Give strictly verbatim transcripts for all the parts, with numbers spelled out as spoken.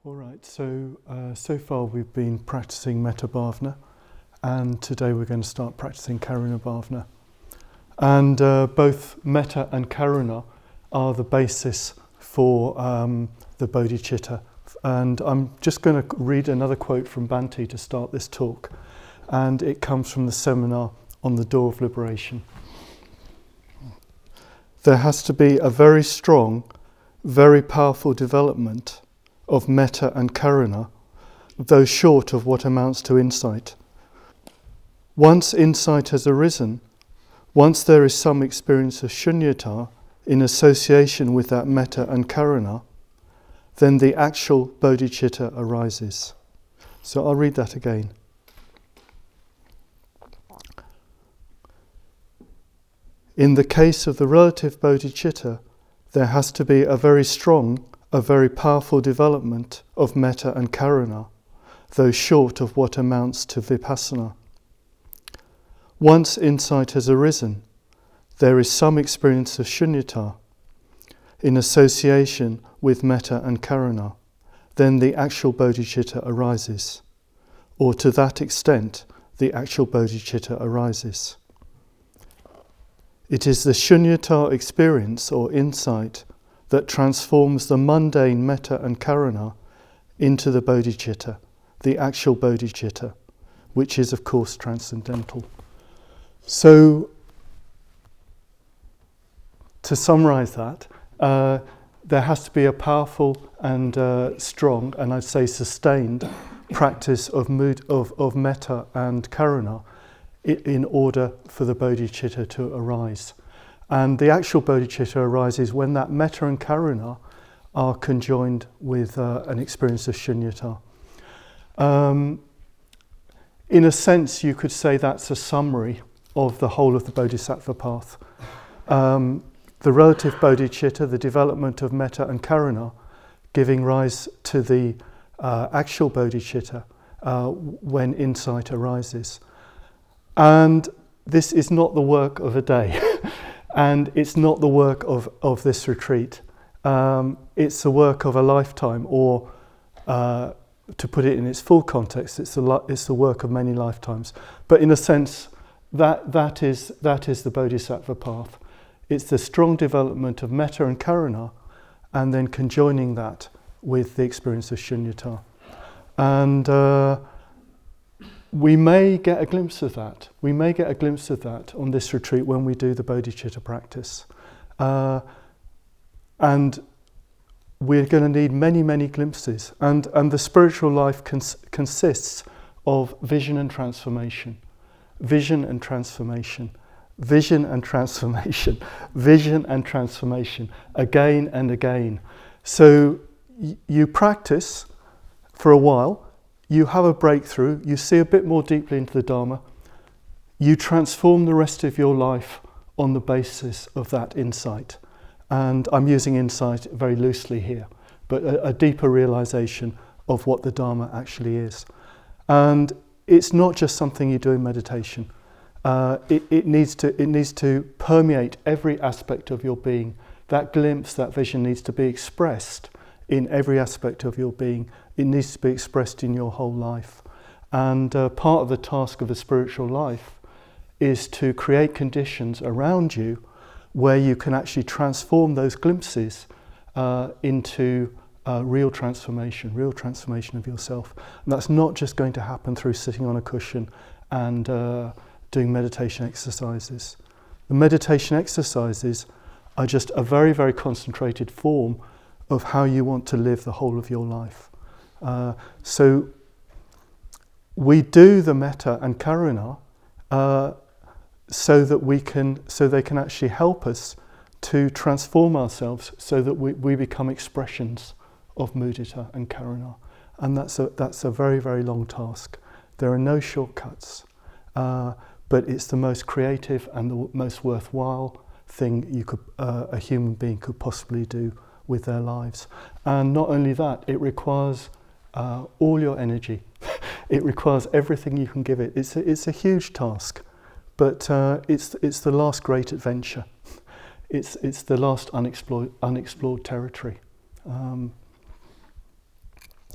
All right, so uh, so far we've been practicing Metta Bhavana, and today we're going to start practicing Karuna Bhavana. And uh, both Metta and Karuna are the basis for um, the bodhicitta. And I'm just going to read another quote from Bhante to start this talk, and it comes from the seminar on the Door of Liberation. There has to be a very strong, very powerful development of metta and karuna, though short of what amounts to insight. Once insight has arisen, once there is some experience of shunyata in association with that metta and karuna, then the actual bodhicitta arises. So I'll read that again. In the case of the relative bodhicitta, there has to be a very strong, a very powerful development of metta and karuna, though short of what amounts to vipassana. Once insight has arisen, there is some experience of shunyata in association with metta and karuna, then the actual bodhicitta arises, or to that extent the actual bodhicitta arises. It is the shunyata experience or insight that transforms the mundane metta and karuna into the bodhicitta, the actual bodhicitta, which is of course transcendental. So, to summarize that, uh, there has to be a powerful and uh, strong, and I'd say sustained, practice of mood of, of metta and karuna i- in order for the bodhicitta to arise. And the actual bodhicitta arises when that metta and karuna are conjoined with uh, an experience of shunyata. Um, in a sense, you could say that's a summary of the whole of the bodhisattva path. Um, the relative bodhicitta, the development of metta and karuna, giving rise to the uh, actual bodhicitta uh, when insight arises. And this is not the work of a day. And it's not the work of, of this retreat. Um, it's the work of a lifetime, or uh, to put it in its full context, it's the, li- it's the work of many lifetimes. But in a sense, that, that, is, that is the bodhisattva path. It's the strong development of metta and karuna, and then conjoining that with the experience of shunyata. And uh, we may get a glimpse of that. We may get a glimpse of that on this retreat when we do the bodhicitta practice. Uh, and we're going to need many, many glimpses. And, and the spiritual life cons- consists of vision and transformation. Vision and transformation. Vision and transformation. Vision and transformation. Again and again. So y- you practice for a while. You have a breakthrough, you see a bit more deeply into the Dharma, you transform the rest of your life on the basis of that insight. And I'm using insight very loosely here, but a, a deeper realization of what the Dharma actually is. And it's not just something you do in meditation. Uh, it, it needs to, it needs to permeate every aspect of your being. That glimpse, that vision needs to be expressed in every aspect of your being. It needs to be expressed in your whole life. And uh, part of the task of the spiritual life is to create conditions around you where you can actually transform those glimpses uh, into uh, real transformation, real transformation of yourself. And that's not just going to happen through sitting on a cushion and uh, doing meditation exercises. The meditation exercises are just a very, very concentrated form of how you want to live the whole of your life. Uh, so we do the metta and karuna uh, so that we can, so they can actually help us to transform ourselves, so that we, we become expressions of mudita and karuna. And that's a that's a very, very long task. There are no shortcuts, uh, but it's the most creative and the most worthwhile thing you could uh, a human being could possibly do with their lives. And not only that, it requires Uh, all your energy. It requires everything you can give it. It's a, it's a huge task, but uh, it's it's the last great adventure. It's it's the last unexplored unexplored territory. Um,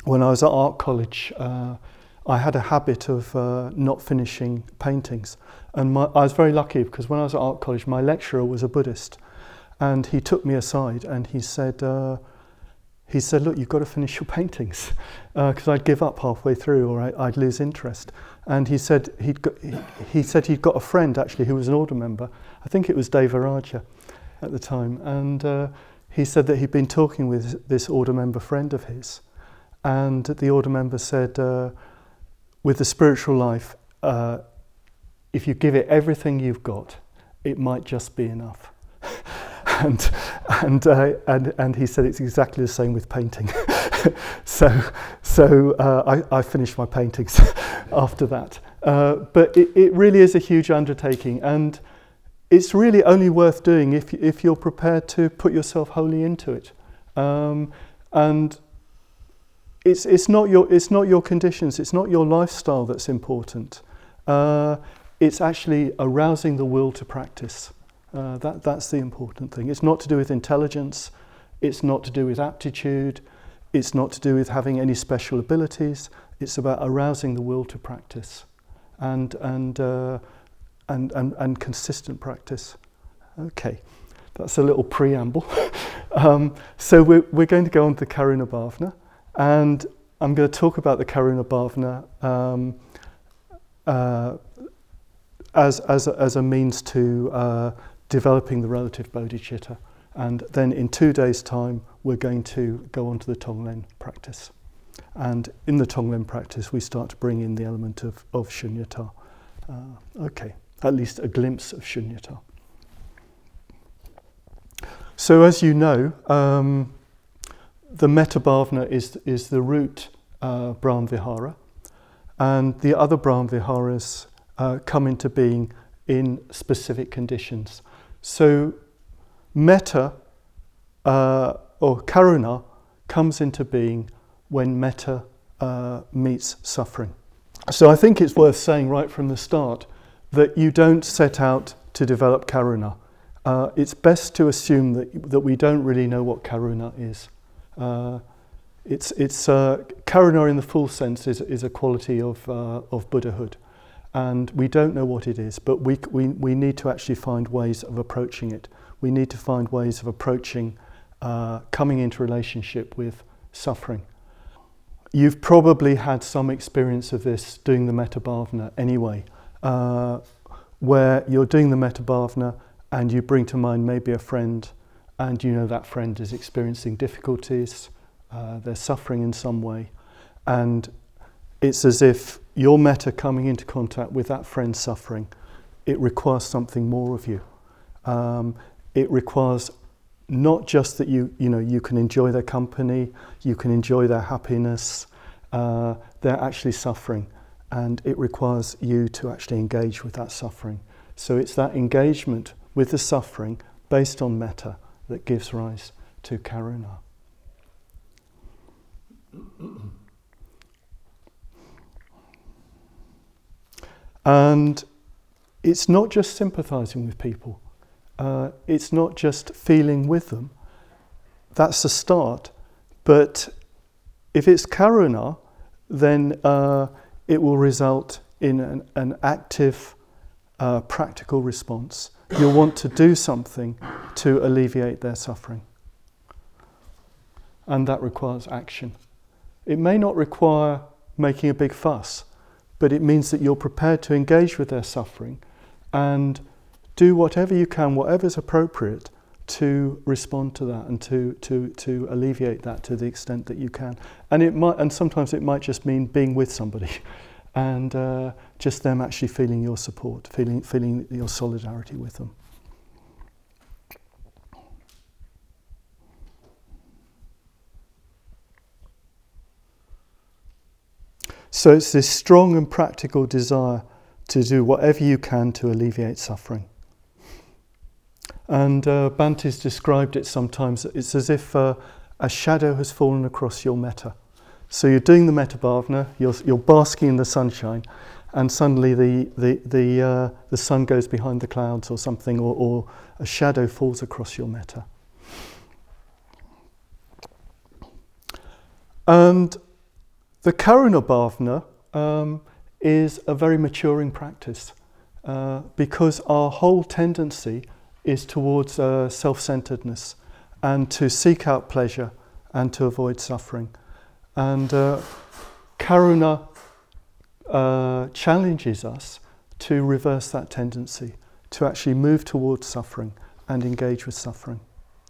when I was at art college, uh, I had a habit of uh, not finishing paintings. And my, I was very lucky because when I was at art college, my lecturer was a Buddhist. And he took me aside and he said, uh, he said, look, you've got to finish your paintings. Because uh, I'd give up halfway through or I, I'd lose interest. And he said he'd got, he, he said he'd got a friend actually who was an order member. I think it was Devaraja at the time. And uh, he said that he'd been talking with this order member friend of his. And the order member said, uh, with the spiritual life, uh, if you give it everything you've got, it might just be enough. and and, uh, and and he said it's exactly the same with painting. so so uh, I, I finished my paintings after that. Uh, but it, it really is a huge undertaking, and it's really only worth doing if if you're prepared to put yourself wholly into it. Um, and it's it's not your it's not your conditions, it's not your lifestyle that's important. Uh, it's actually arousing the will to practice. Uh, that that's the important thing. It's not to do with intelligence, it's not to do with aptitude, it's not to do with having any special abilities. It's about arousing the will to practice, and and uh, and, and and consistent practice. Okay, that's a little preamble. um, so we're we're going to go on to the Karuna Bhavana, and I'm going to talk about the Karuna Bhavana um, uh, as as a, as a means to uh, developing the relative bodhicitta, and then in two days' time we're going to go on to the Tonglen practice. And in the Tonglen practice we start to bring in the element of, of shunyata. Uh, okay, at least a glimpse of shunyata. So as you know, um, the Metta Bhavana is, is the root uh, Brahmavihara, and the other Brahmaviharas uh, come into being in specific conditions. So metta uh, or karuna comes into being when metta uh, meets suffering. So I think it's worth saying right from the start that you don't set out to develop karuna. Uh, it's best to assume that that we don't really know what karuna is. Uh, it's it's uh, karuna in the full sense is is a quality of uh, of Buddhahood. And we don't know what it is, but we, we we need to actually find ways of approaching it. We need to find ways of approaching uh, coming into relationship with suffering. You've probably had some experience of this doing the Metta Bhavana anyway, uh, where you're doing the Metta Bhavana and you bring to mind maybe a friend, and you know that friend is experiencing difficulties, uh, they're suffering in some way, and it's as if your metta coming into contact with that friend's suffering, it requires something more of you. Um, it requires not just that you, you know, you can enjoy their company, you can enjoy their happiness, uh, they're actually suffering, and it requires you to actually engage with that suffering. So it's that engagement with the suffering based on metta that gives rise to karuna. And it's not just sympathizing with people. Uh, it's not just feeling with them. That's a start. But if it's karuna, then uh, it will result in an, an active, uh, practical response. You'll want to do something to alleviate their suffering. And that requires action. It may not require making a big fuss, but it means that you're prepared to engage with their suffering and do whatever you can, whatever's appropriate, to respond to that and to to to alleviate that to the extent that you can. And it might, and sometimes it might just mean being with somebody, and uh, just them actually feeling your support, feeling feeling your solidarity with them. So it's this strong and practical desire to do whatever you can to alleviate suffering. And uh, Bhante's described it sometimes, it's as if uh, a shadow has fallen across your metta. So you're doing the Metta Bhavana, you're, you're basking in the sunshine, and suddenly the the the, uh, the sun goes behind the clouds or something, or, or a shadow falls across your metta. And The Karuna Bhavana um, is a very maturing practice uh, because our whole tendency is towards uh, self-centeredness and to seek out pleasure and to avoid suffering. And uh, Karuna uh, challenges us to reverse that tendency, to actually move towards suffering and engage with suffering.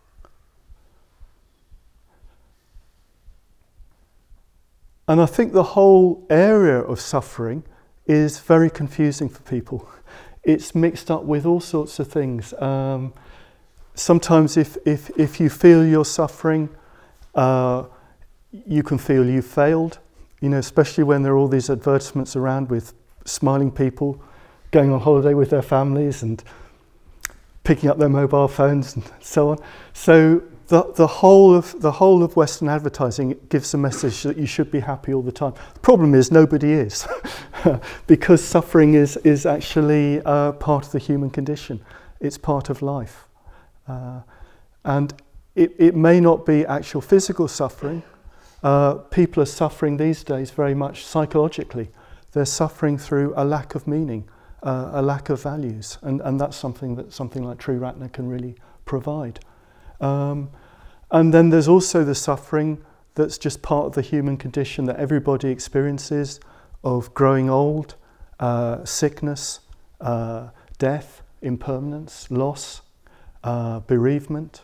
And I think the whole area of suffering is very confusing for people. It's mixed up with all sorts of things. Um, sometimes if, if, if you feel you're suffering, uh, you can feel you've failed, you know, especially when there are all these advertisements around with smiling people going on holiday with their families and picking up their mobile phones and so on. So the, the whole of the whole of Western advertising gives a message that you should be happy all the time. The problem is nobody is, because suffering is is actually uh, part of the human condition. It's part of life, uh, and it, it may not be actual physical suffering. Uh, people are suffering these days very much psychologically. They're suffering through a lack of meaning, uh, a lack of values, and, and that's something that something like Triratna can really provide. Um, and then there's also the suffering that's just part of the human condition that everybody experiences, of growing old, uh, sickness, uh, death, impermanence, loss, uh, bereavement,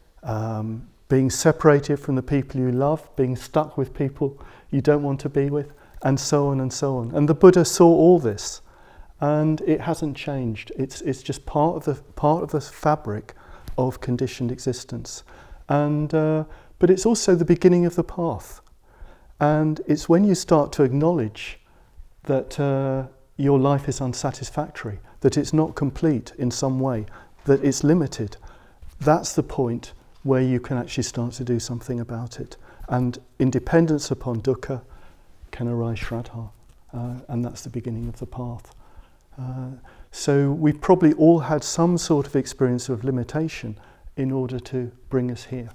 um, being separated from the people you love, being stuck with people you don't want to be with, and so on and so on. And the Buddha saw all this, and it hasn't changed. It's it's just part of the part of the fabric of conditioned existence. And uh, but it's also the beginning of the path. And it's when you start to acknowledge that uh, your life is unsatisfactory, that it's not complete in some way, that it's limited, that's the point where you can actually start to do something about it. And in dependence upon dukkha can arise shraddha, uh, and that's the beginning of the path. Uh, so we've probably all had some sort of experience of limitation in order to bring us here.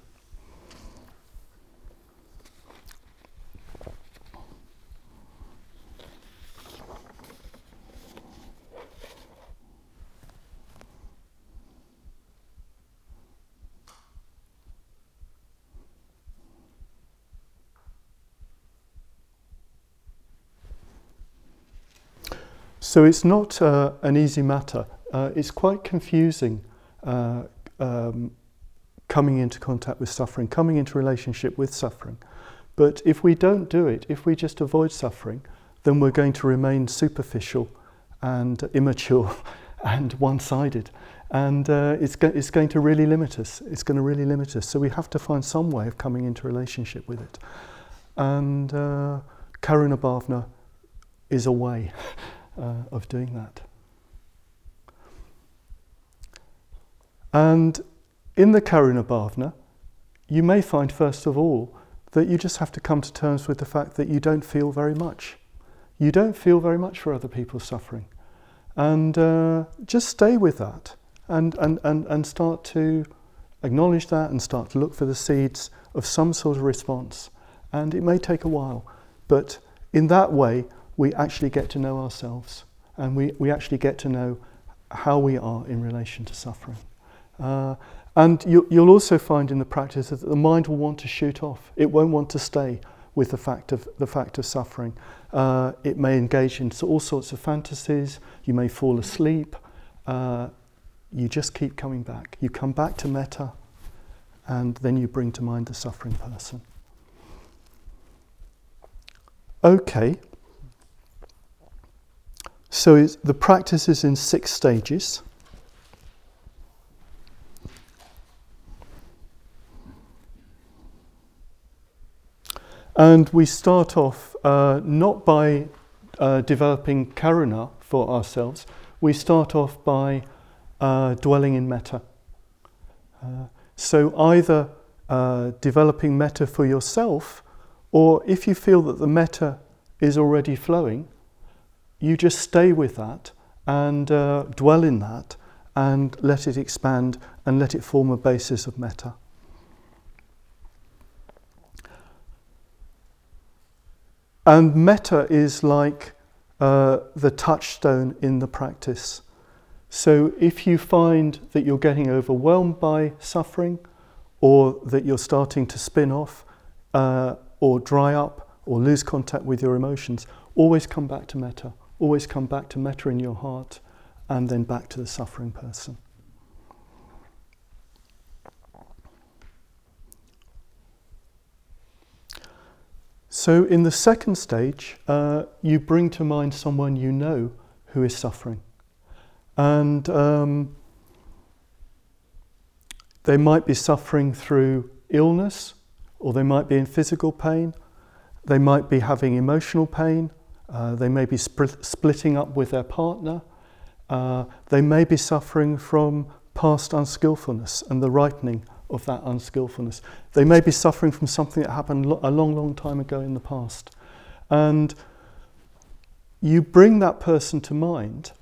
So it's not uh, an easy matter. Uh, it's quite confusing uh, um, coming into contact with suffering, coming into relationship with suffering. But if we don't do it, if we just avoid suffering, then we're going to remain superficial and immature and one-sided. And uh, it's, go- it's going to really limit us. It's going to really limit us. So we have to find some way of coming into relationship with it. And uh, Karuna Bhavana is a way Uh, of doing that. And in the Karuna Bhavana, you may find first of all that you just have to come to terms with the fact that you don't feel very much. You don't feel very much for other people's suffering. And uh, just stay with that and, and, and, and start to acknowledge that and start to look for the seeds of some sort of response. And it may take a while, but in that way, we actually get to know ourselves, and we, we actually get to know how we are in relation to suffering. Uh, and you, you'll also find in the practice that the mind will want to shoot off. It won't want to stay with the fact of the fact of suffering. Uh, it may engage in all sorts of fantasies. You may fall asleep. Uh, you just keep coming back. You come back to metta, and then you bring to mind the suffering person. Okay. So it's, the practice is in six stages. And we start off uh, not by uh, developing karuna for ourselves. We start off by uh, dwelling in metta. Uh, so either uh, developing metta for yourself, or if you feel that the metta is already flowing, you just stay with that and uh, dwell in that and let it expand and let it form a basis of metta. And metta is like uh, the touchstone in the practice. So if you find that you're getting overwhelmed by suffering, or that you're starting to spin off, uh, or dry up, or lose contact with your emotions, always come back to metta. Always come back to metta in your heart, and then back to the suffering person. So in the second stage, uh, you bring to mind someone you know who is suffering. And um, they might be suffering through illness, or they might be in physical pain. They might be having emotional pain. Uh, they may be spl- splitting up with their partner. Uh, they may be suffering from past unskillfulness and the rightening of that unskillfulness. They may be suffering from something that happened lo- a long, long time ago in the past. And you bring that person to mind.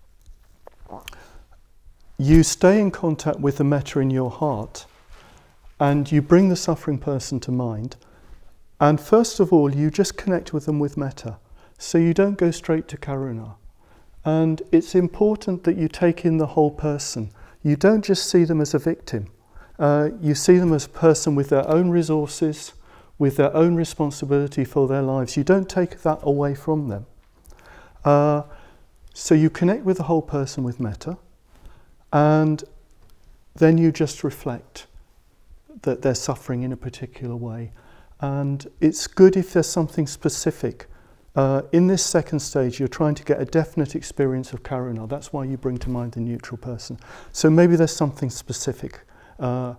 You stay in contact with the metta in your heart, and you bring the suffering person to mind. And first of all, you just connect with them with metta. So you don't go straight to karuna. And it's important that you take in the whole person. You don't just see them as a victim. Uh, you see them as a person with their own resources, with their own responsibility for their lives. You don't take that away from them. Uh, so you connect with the whole person with metta, and then you just reflect that they're suffering in a particular way. And it's good if there's something specific. Uh, in this second stage, you're trying to get a definite experience of karuna. That's why you bring to mind the neutral person. So maybe there's something specific. Uh,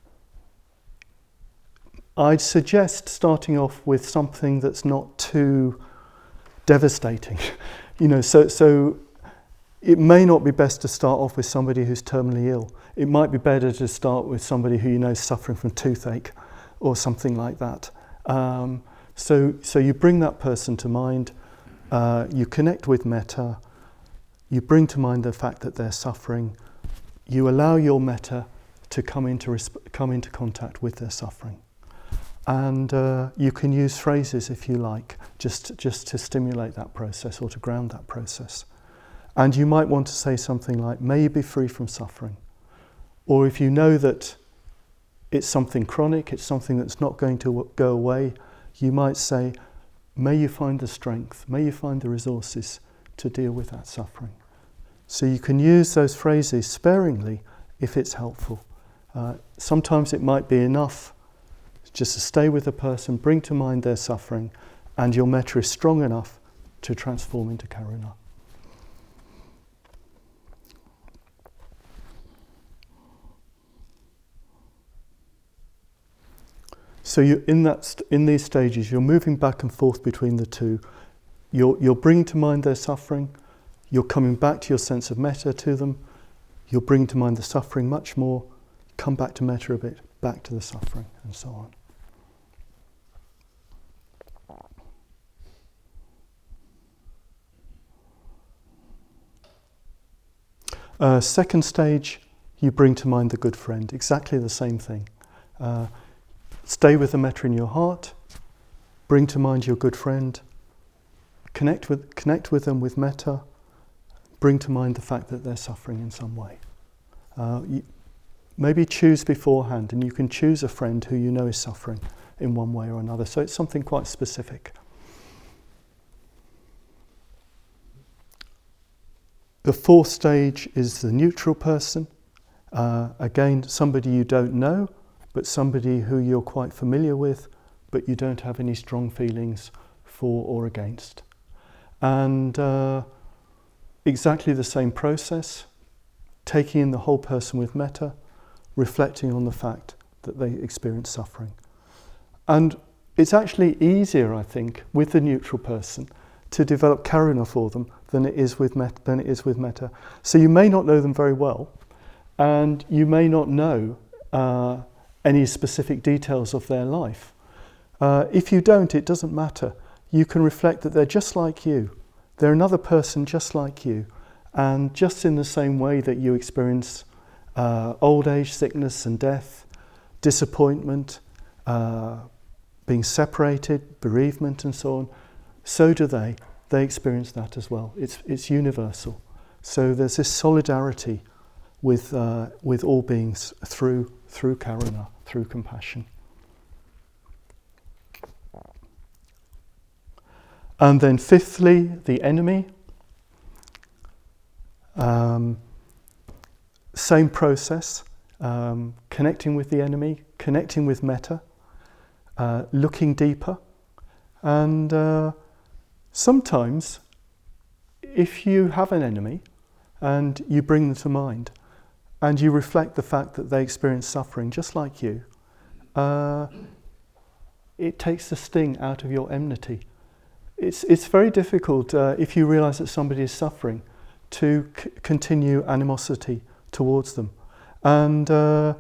I'd suggest starting off with something that's not too devastating. you know, so so it may not be best to start off with somebody who's terminally ill. It might be better to start with somebody who you know is suffering from toothache or something like that. Um, so, so you bring that person to mind, uh, you connect with metta, you bring to mind the fact that they're suffering, you allow your metta to come into resp- come into contact with their suffering. And uh, you can use phrases if you like, just, just to stimulate that process or to ground that process. And you might want to say something like, may you be free from suffering. Or if you know that it's something chronic, it's something that's not going to w- go away, you might say, may you find the strength, may you find the resources to deal with that suffering. So you can use those phrases sparingly if it's helpful. Uh, sometimes it might be enough just to stay with the person, bring to mind their suffering, and your metta is strong enough to transform into karuna. So you, in that st- in these stages, you're moving back and forth between the two. You're, you're bringing to mind their suffering. You're coming back to your sense of metta to them. You'll bring to mind the suffering much more. Come back to metta a bit, back to the suffering, and so on. Uh, second stage, you bring to mind the good friend. Exactly the same thing. Uh, Stay with the metta in your heart, bring to mind your good friend, connect with, connect with them with metta, bring to mind the fact that they're suffering in some way. Uh, you, maybe choose beforehand, and you can choose a friend who you know is suffering in one way or another. So it's something quite specific. The fourth stage is the neutral person. Uh, again, somebody you don't know, but somebody who you're quite familiar with, but you don't have any strong feelings for or against. And uh, exactly the same process, taking in the whole person with metta, reflecting on the fact that they experience suffering. And it's actually easier, I think, with the neutral person to develop karuna for them than it is with metta, than it is with metta. So you may not know them very well, and you may not know uh, any specific details of their life. Uh, if you don't, it doesn't matter. You can reflect that they're just like you. They're another person just like you. And just in the same way that you experience uh, old age, sickness and death, disappointment, uh, being separated, bereavement and so on, so do they. They experience that as well. It's it's universal. So there's this solidarity with uh, with all beings through through karuna, through compassion. And then fifthly, the enemy. Um, same process, um, connecting with the enemy, connecting with metta, uh, looking deeper. And uh, sometimes, if you have an enemy and you bring them to mind and you reflect the fact that they experience suffering just like you, uh, it takes the sting out of your enmity. It's it's very difficult uh, if you realize that somebody is suffering to c- continue animosity towards them. And uh,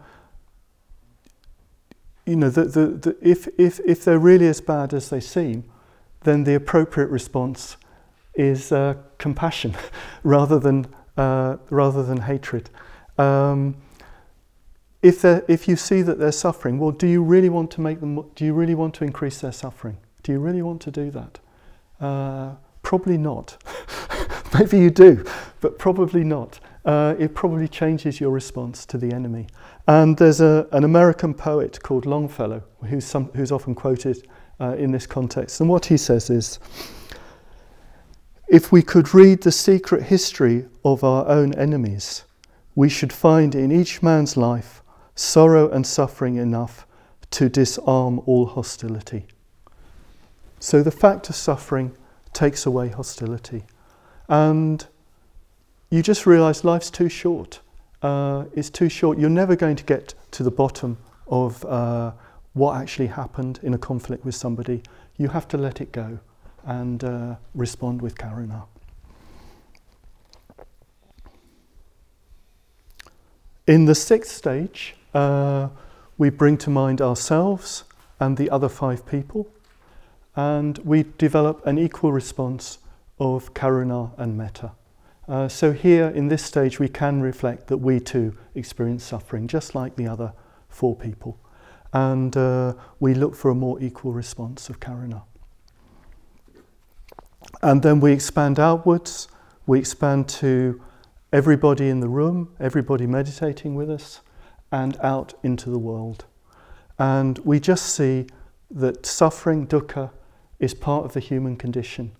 you know, the, the, the, if, if, if they're really as bad as they seem, then the appropriate response is uh, compassion rather than uh, rather than hatred. Um, if they if you see that they're suffering, well, do you really want to make them? Do you really want to increase their suffering? Do you really want to do that? Uh, probably not. Maybe you do, but probably not. Uh, it probably changes your response to the enemy. And there's a, an American poet called Longfellow, who's, some, who's often quoted uh, in this context. And what he says is, if we could read the secret history of our own enemies, we should find in each man's life sorrow and suffering enough to disarm all hostility. So the fact of suffering takes away hostility. And you just realise life's too short. Uh, it's too short. You're never going to get to the bottom of uh, what actually happened in a conflict with somebody. You have to let it go and uh, respond with karuna. In the sixth stage, uh, we bring to mind ourselves and the other five people, and we develop an equal response of karuna and metta. Uh, so here in this stage we can reflect that we too experience suffering just like the other four people, and uh, we look for a more equal response of karuna. And then we expand outwards, we expand to everybody in the room, everybody meditating with us, and out into the world. And we just see that suffering, dukkha, is part of the human condition.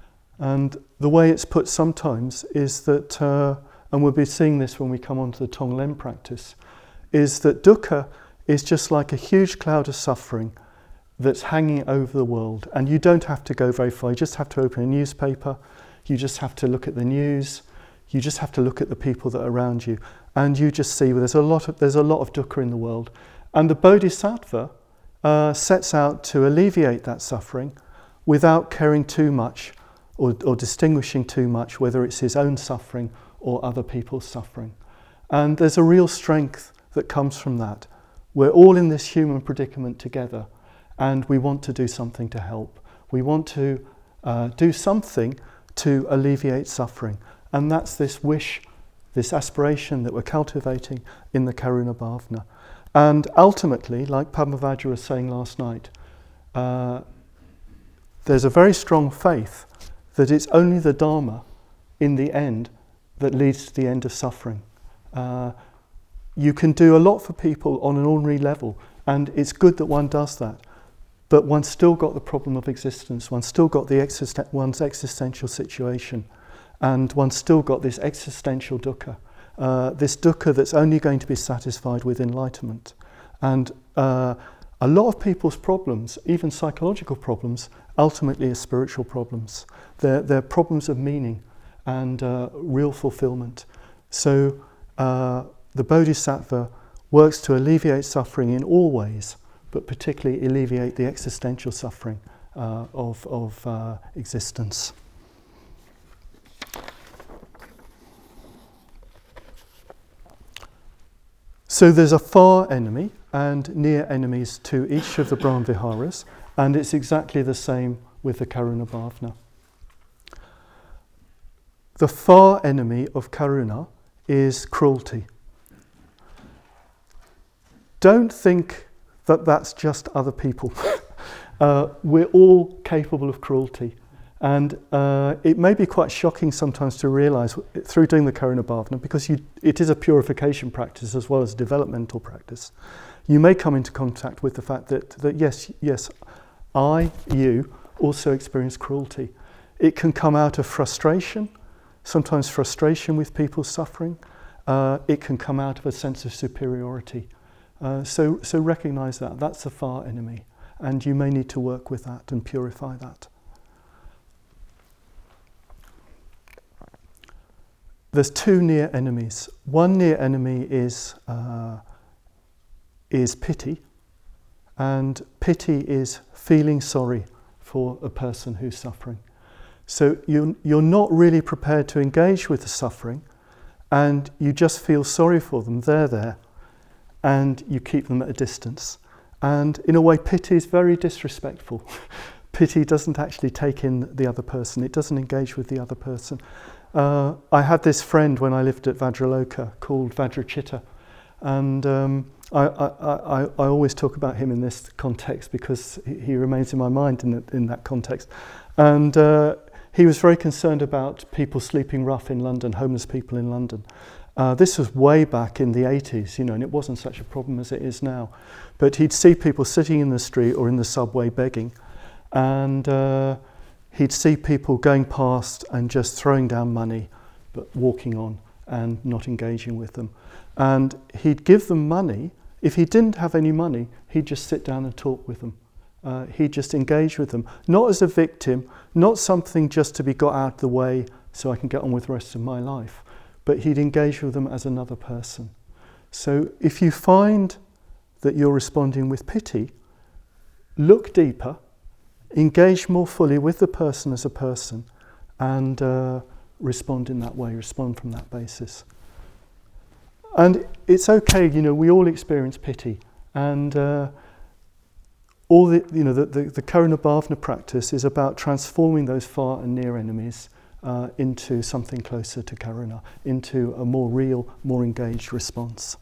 And the way it's put sometimes is that, uh, and we'll be seeing this when we come on to the Tonglen practice, is that dukkha is just like a huge cloud of suffering that's hanging over the world. And you don't have to go very far, you just have to open a newspaper, you just have to look at the news, you just have to look at the people that are around you, and you just see well, there's a lot of there's a lot of dukkha in the world. And the Bodhisattva uh, sets out to alleviate that suffering without caring too much Or, or distinguishing too much whether it's his own suffering or other people's suffering. And there's a real strength that comes from that. We're all in this human predicament together, and we want to do something to help. We want to uh, do something to alleviate suffering. And that's this wish, this aspiration that we're cultivating in the Karuna Bhavana. And ultimately, like Padmavajra was saying last night, uh, there's a very strong faith that it's only the Dharma in the end that leads to the end of suffering. Uh, you can do a lot for people on an ordinary level, and it's good that one does that, but one's still got the problem of existence, one's still got the existen- one's existential situation, and one's still got this existential dukkha, uh, this dukkha that's only going to be satisfied with enlightenment. And uh, a lot of people's problems, even psychological problems, ultimately are spiritual problems. They're, they're problems of meaning and uh, real fulfillment. So uh, the Bodhisattva works to alleviate suffering in all ways, but particularly alleviate the existential suffering uh, of, of uh, existence. So there's a far enemy and near enemies to each of the Brahmaviharas, and it's exactly the same with the Karuna Bhavana. The far enemy of karuna is cruelty. Don't think that that's just other people. uh, we're all capable of cruelty. And uh, it may be quite shocking sometimes to realise through doing the Karuna Bhavana, because you, it is a purification practice as well as a developmental practice, you may come into contact with the fact that, that yes, yes, I, you, also experience cruelty. It can come out of frustration, sometimes frustration with people suffering. Uh, it can come out of a sense of superiority. Uh, so, so recognise that. That's the far enemy. And you may need to work with that and purify that. There's two near enemies. One near enemy is uh, is pity, and pity is feeling sorry for a person who's suffering. So you you're not really prepared to engage with the suffering, and you just feel sorry for them. They're there, and you keep them at a distance. And in a way, pity is very disrespectful. Pity doesn't actually take in the other person. It doesn't engage with the other person. Uh, I had this friend when I lived at Vajraloka called Vajrachitta, and um, I, I, I, I always talk about him in this context because he, he remains in my mind in, the, in that context. And uh, he was very concerned about people sleeping rough in London, homeless people in London. Uh, this was way back in the eighties, you know, and it wasn't such a problem as it is now. But he'd see people sitting in the street or in the subway begging, and uh, he'd see people going past and just throwing down money, but walking on and not engaging with them. And he'd give them money. If he didn't have any money, he'd just sit down and talk with them. Uh, he'd just engage with them, not as a victim, not something just to be got out of the way so I can get on with the rest of my life, but he'd engage with them as another person. So if you find that you're responding with pity, look deeper, engage more fully with the person as a person, and uh, respond in that way, respond from that basis. And it's okay, you know, we all experience pity, and uh, all the, you know, the, the, the Karuna Bhavana practice is about transforming those far and near enemies uh, into something closer to Karuna, into a more real, more engaged response.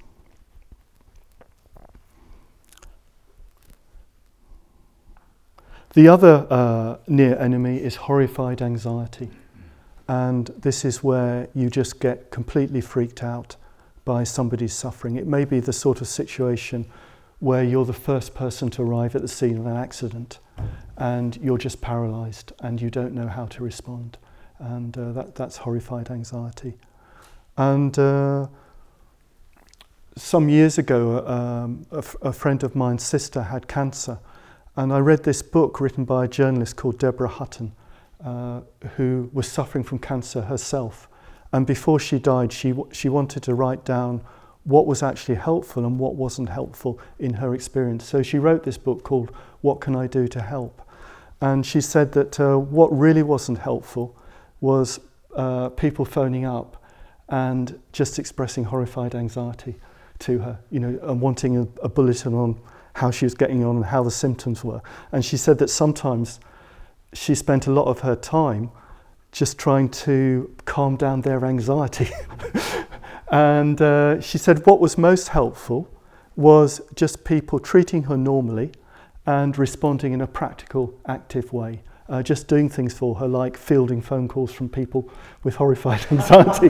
The other uh, near enemy is horrified anxiety, and this is where you just get completely freaked out by somebody's suffering. It may be the sort of situation where you're the first person to arrive at the scene of an accident and you're just paralysed and you don't know how to respond, and uh, that, that's horrified anxiety. And uh, some years ago, um, a, f- a friend of mine's sister had cancer. And I read this book written by a journalist called Deborah Hutton, uh, who was suffering from cancer herself. And before she died, she w- she wanted to write down what was actually helpful and what wasn't helpful in her experience. So she wrote this book called What Can I Do to Help? And she said that uh, what really wasn't helpful was uh, people phoning up and just expressing horrified anxiety to her, you know, and wanting a, a bulletin on how she was getting on and how the symptoms were. And she said that sometimes she spent a lot of her time just trying to calm down their anxiety. And uh, she said what was most helpful was just people treating her normally and responding in a practical, active way. Uh, just doing things for her, like fielding phone calls from people with horrified anxiety.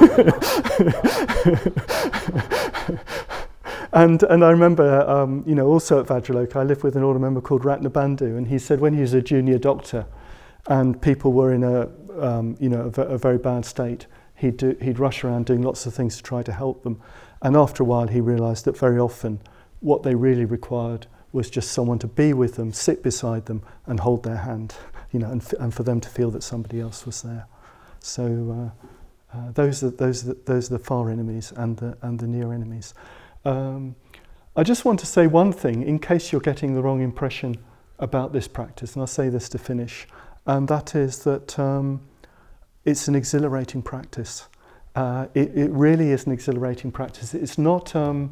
And and I remember, um, you know, also at Vajraloka, I lived with an order member called Ratnabandhu, and he said when he was a junior doctor, and people were in a, um, you know, a, a very bad state, he'd do, he'd rush around doing lots of things to try to help them. And after a while, he realised that very often, what they really required was just someone to be with them, sit beside them, and hold their hand, you know, and f- and for them to feel that somebody else was there. So uh, uh, those are those are, those are the far enemies and the and the near enemies. Um, I just want to say one thing, in case you're getting the wrong impression about this practice, and I'll say this to finish, and that is that um, it's an exhilarating practice. Uh, it, it really is an exhilarating practice. It's not um,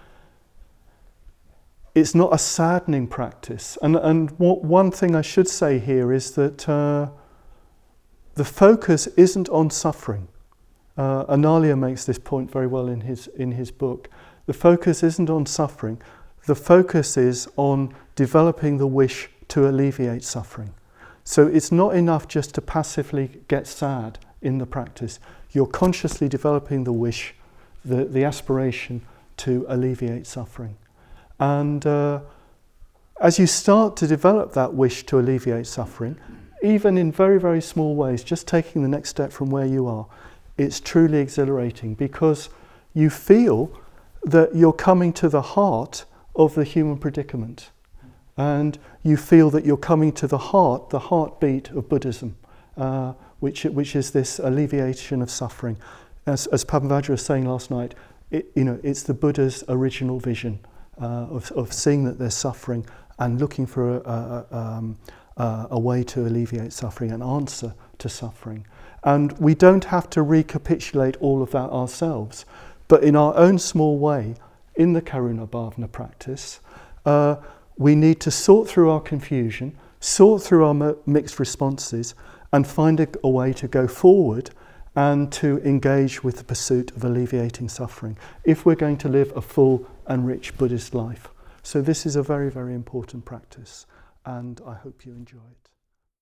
it's not a saddening practice. And and what, one thing I should say here is that uh, the focus isn't on suffering. Uh, Analia makes this point very well in his in his book. The focus isn't on suffering. The focus is on developing the wish to alleviate suffering. So it's not enough just to passively get sad in the practice. You're consciously developing the wish, the, the aspiration to alleviate suffering. And uh, as you start to develop that wish to alleviate suffering, even in very, very small ways, just taking the next step from where you are, it's truly exhilarating, because you feel that you're coming to the heart of the human predicament. And you feel that you're coming to the heart, the heartbeat of Buddhism, uh, which, which is this alleviation of suffering. As, as Padma was saying last night, it, you know, it's the Buddha's original vision uh, of, of seeing that there's suffering and looking for a, a, um, a, a way to alleviate suffering, an answer to suffering. And we don't have to recapitulate all of that ourselves, but in our own small way, in the Karuna Bhavana practice, uh, we need to sort through our confusion, sort through our m- mixed responses, and find a, a way to go forward and to engage with the pursuit of alleviating suffering if we're going to live a full and rich Buddhist life. So this is a very, very important practice, and I hope you enjoy it.